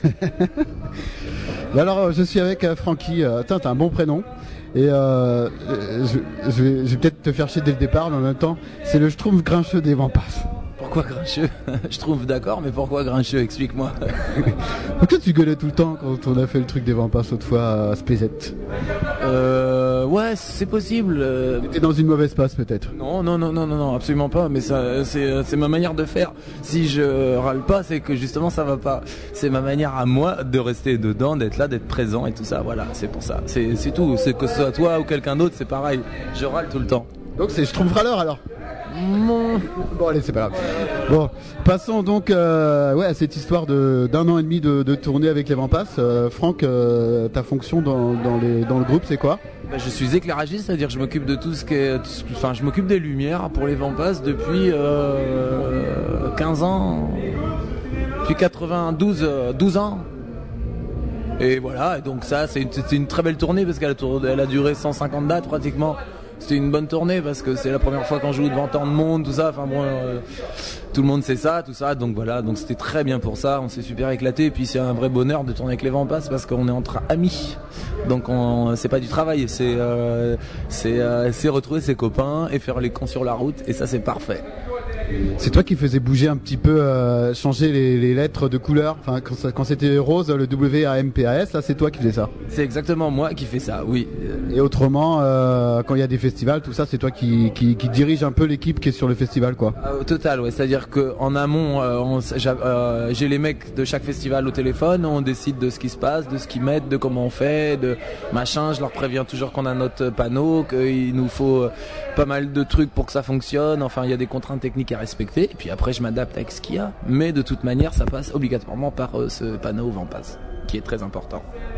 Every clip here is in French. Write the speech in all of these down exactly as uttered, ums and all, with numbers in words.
Alors, je suis avec euh, Francky. Euh, Tiens, t'as un bon prénom. Et euh, je, je vais, je vais peut-être te faire chier dès le départ, mais en même temps, c'est le Schtroumpf grincheux des Vampas. Pourquoi grincheux? Je trouve d'accord, mais pourquoi grincheux? Explique-moi. Pourquoi tu gueulais tout le temps quand on a fait le truc des Vampas l'autre fois à Spézette? Euh... Ouais, c'est possible. Euh... T'es dans une mauvaise passe peut-être? Non, non, non, non, non, non, absolument pas. Mais ça, c'est, c'est ma manière de faire. Si je râle pas, c'est que justement ça va pas. C'est ma manière à moi de rester dedans, d'être là, d'être présent et tout ça. Voilà, c'est pour ça. C'est, c'est tout. C'est que ce soit toi ou quelqu'un d'autre, c'est pareil. Je râle tout le temps. Donc c'est Schtroumpf râleur alors? Mon... Bon allez, c'est pas grave. Bon, passons donc euh, ouais, à cette histoire de, d'un an et demi de, de tournée avec les Vampas. Euh, Franck, euh, ta fonction dans, dans, les, dans le groupe, c'est quoi? Bah, je suis éclairagiste, c'est-à-dire que je m'occupe de tout ce qui est... Enfin, je m'occupe des lumières pour les Vampas depuis euh, quinze ans. Depuis quatre-vingt-douze, douze ans. Et voilà, et donc ça, c'est une, c'est une très belle tournée parce qu'elle a, tour... elle a duré cent cinquante dates pratiquement. C'était une bonne tournée parce que c'est la première fois qu'on joue devant tant de monde, tout ça. Enfin bon, euh, tout le monde sait ça, tout ça. Donc voilà, donc c'était très bien pour ça. On s'est super éclaté. Et puis c'est un vrai bonheur de tourner avec les Vampas parce qu'on est entre amis. Donc on, c'est pas du travail, c'est euh, c'est, euh, c'est retrouver ses copains et faire les cons sur la route. Et ça c'est parfait. C'est toi qui faisais bouger un petit peu, euh, changer les, les lettres de couleur. Enfin, quand, ça, quand c'était rose, le W A M P A S, là, c'est toi qui faisais ça. C'est exactement moi qui fais ça, oui. Et autrement, euh, quand il y a des festivals, tout ça, c'est toi qui, qui, qui dirige un peu l'équipe qui est sur le festival, quoi. Euh, au total, ouais. C'est-à-dire que en amont, euh, on, j'ai, euh, j'ai les mecs de chaque festival au téléphone. On décide de ce qui se passe, de ce qu'ils mettent, de comment on fait, de machin. Je leur préviens toujours qu'on a notre panneau, qu'il nous faut pas mal de trucs pour que ça fonctionne. Enfin, il y a des contraintes techniques à respecter. Et puis après, je m'adapte avec ce qu'il y a. Mais de toute manière, ça passe obligatoirement par euh, ce panneau Vampas, qui est très important.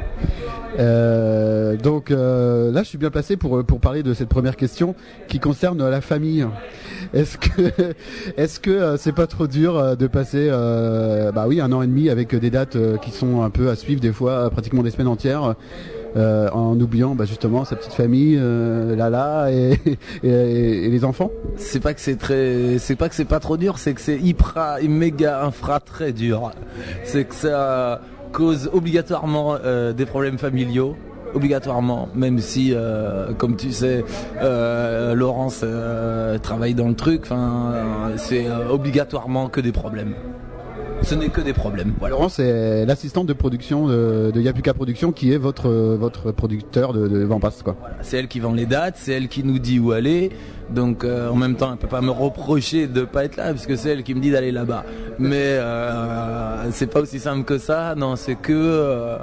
Euh, donc euh, là, je suis bien placé pour pour parler de cette première question qui concerne la famille. Est-ce que est-ce que euh, c'est pas trop dur euh, de passer euh, bah oui un an et demi avec des dates euh, qui sont un peu à suivre des fois, pratiquement des semaines entières. Euh, en oubliant bah, justement sa petite famille, euh, Lala et, et, et les enfants. C'est pas que c'est très, c'est pas que c'est pas trop dur, c'est que c'est hyper, méga infra très dur. C'est que ça cause obligatoirement euh, des problèmes familiaux, obligatoirement, même si, euh, comme tu sais, euh, Laurence euh, travaille dans le truc. Enfin, c'est euh, obligatoirement que des problèmes. Ce n'est que des problèmes. Voilà. Laurence est l'assistante de production de, de Yapuka Productions, qui est votre votre producteur de, de Vampas, quoi. Voilà, c'est elle qui vend les dates, c'est elle qui nous dit où aller. Donc euh, en même temps, elle peut pas me reprocher de pas être là, puisque c'est elle qui me dit d'aller là-bas. Mais euh, c'est pas aussi simple que ça. Non, c'est que euh,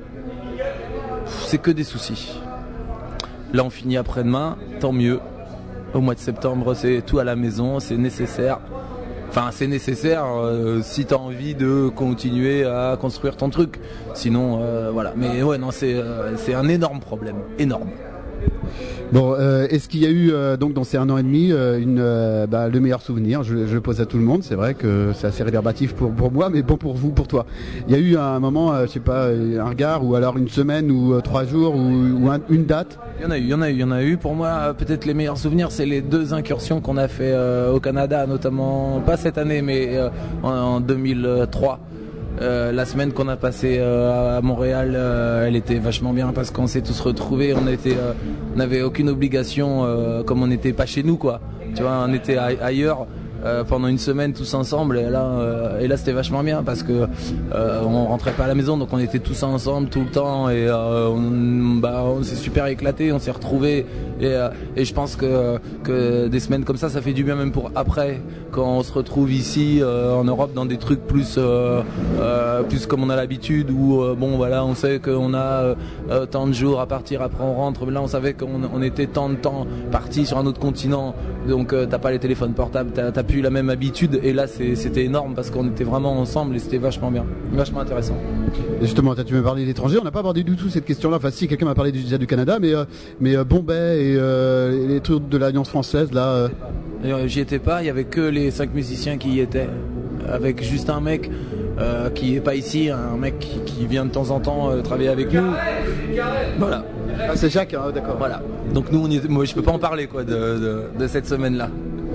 c'est que des soucis. Là, on finit après-demain, tant mieux. Au mois de septembre, c'est tout à la maison, c'est nécessaire. Enfin, c'est nécessaire euh, si tu as envie de continuer à construire ton truc. Sinon, euh, voilà. Mais ouais, non, c'est, euh, c'est un énorme problème. Énorme. Bon, euh, est-ce qu'il y a eu, euh, donc dans ces un an et demi, euh, une, euh, bah, le meilleur souvenir? Je, je le pose à tout le monde, c'est vrai que c'est assez réverbatif pour, pour moi, mais bon pour vous, pour toi. Il y a eu un moment, euh, je sais pas, un regard, ou alors une semaine, ou euh, trois jours, ou, ou un, une date? Il y en a eu, il y en a eu, il y en a eu. Pour moi, peut-être les meilleurs souvenirs, c'est les deux incursions qu'on a fait euh, au Canada, notamment, pas cette année, mais euh, en, en deux mille trois. Euh, la semaine qu'on a passée euh, à Montréal, euh, elle était vachement bien parce qu'on s'est tous retrouvés. On était, euh, on n'avait aucune obligation, euh, comme on n'était pas chez nous, quoi. Tu vois, on était a- ailleurs. Euh, pendant une semaine tous ensemble et là, euh, et là c'était vachement bien parce que euh, on rentrait pas à la maison, donc on était tous ensemble tout le temps et euh, on, bah, on s'est super éclaté, on s'est retrouvés et, euh, et je pense que, que des semaines comme ça ça fait du bien même pour après quand on se retrouve ici euh, en Europe dans des trucs plus euh, euh, plus comme on a l'habitude où euh, bon voilà on sait qu'on a euh, tant de jours à partir, après on rentre. Là on savait qu'on on était tant de temps parti sur un autre continent, donc euh, t'as pas les téléphones portables, t'as, t'as plus la même habitude et là c'est, c'était énorme parce qu'on était vraiment ensemble et c'était vachement bien, vachement intéressant. Et justement, tu m'as parlé de l'étranger, on n'a pas abordé du tout cette question-là. Enfin si, quelqu'un m'a parlé déjà du Canada, mais euh, mais euh, Bombay et euh, les trucs de l'Alliance française là. Euh... Et, j'y étais pas, il y avait que les cinq musiciens qui y étaient, avec juste un mec euh, qui est pas ici, un mec qui, qui vient de temps en temps euh, travailler avec nous. Voilà. Ah, c'est Jacques, hein, d'accord. Voilà. Donc nous, on y était, moi je peux pas en parler quoi de, de, de cette semaine-là.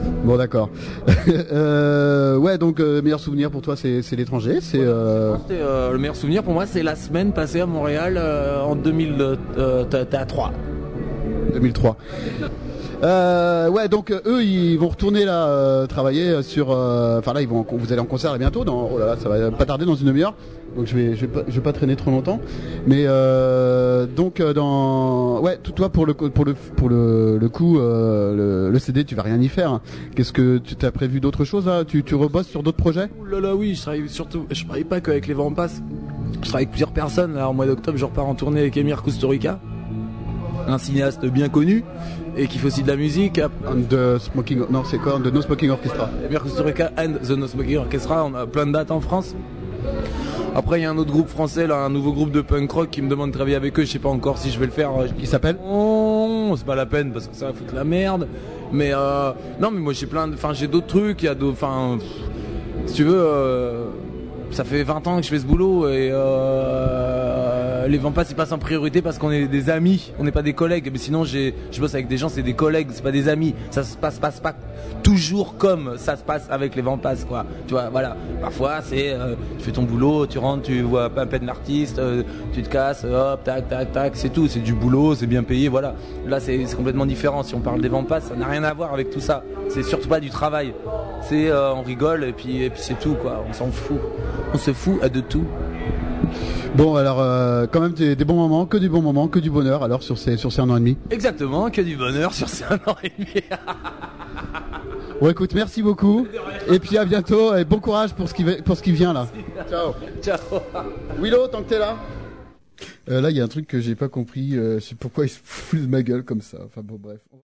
Bon, d'accord. euh, ouais, donc euh, meilleur souvenir pour toi, c'est, c'est l'étranger. C'est euh... euh, le meilleur souvenir pour moi, c'est la semaine passée à Montréal euh, en deux mille trois. deux mille trois. Euh, ouais, donc euh, eux, ils vont retourner là euh, travailler sur. Enfin euh, là, ils vont. Vous allez en concert là, bientôt. Dans, oh là là, ça va pas tarder, dans une demi-heure. Donc je vais, je vais pas, je vais pas traîner trop longtemps. Mais euh, donc euh, dans. Ouais, tout toi pour le pour le pour le, le coup, euh, le, le C D, tu vas rien y faire. Qu'est-ce que tu t'as prévu d'autres choses là? Tu tu rebosses sur d'autres projets? Ouh là là, oui, je travaille surtout. Je travaille pas qu'avec les Vents Passent. Je travaille avec plusieurs personnes. Là, en mois d'octobre, je repars en tournée avec Emir Kusturica, un cinéaste bien connu et qui fait aussi de la musique. And the Smoking, non, c'est quoi? The No Smoking Orchestra. Emir Kusturica and the No Smoking Orchestra. On a plein de dates en France. Après, il y a un autre groupe français, là, un nouveau groupe de punk rock qui me demande de travailler avec eux. Je sais pas encore si je vais le faire. Qui s'appelle? Oh, c'est pas la peine parce que ça va foutre la merde. Mais euh, non, mais moi j'ai plein, de, enfin j'ai d'autres trucs. Il y a d'autres, enfin, si tu veux. Euh, Ça fait vingt ans que je fais ce boulot et euh, les Vents Passent ils passent en priorité parce qu'on est des amis, on n'est pas des collègues. Mais sinon j'ai, je bosse avec des gens, c'est des collègues, c'est pas des amis. Ça se passe, passe pas toujours comme ça se passe avec les Vents Passent, quoi. Tu vois, voilà. Parfois c'est, euh, tu fais ton boulot, tu rentres, tu vois un peu d'artiste, euh, tu te casses, hop, tac, tac, tac, c'est tout. C'est du boulot, c'est bien payé, voilà. Là c'est, c'est complètement différent. Si on parle des Vents Passent, ça n'a rien à voir avec tout ça. C'est surtout pas du travail. C'est, euh, on rigole et puis, et puis c'est tout, quoi. On s'en fout. On se fout à de tout. Bon, alors euh, quand même des, des bons moments, que du bon moment, que du bonheur alors sur ces, sur ces un an et demi. Exactement, que du bonheur sur ces un an et demi. Bon, écoute, merci beaucoup. Et puis à bientôt et bon courage pour ce qui, pour ce qui vient là. Ciao. Ciao. Willow, tant que t'es là. Euh, là, il y a un truc que j'ai pas compris. Euh, je sais pourquoi il se fout de ma gueule comme ça. Enfin bon, bref.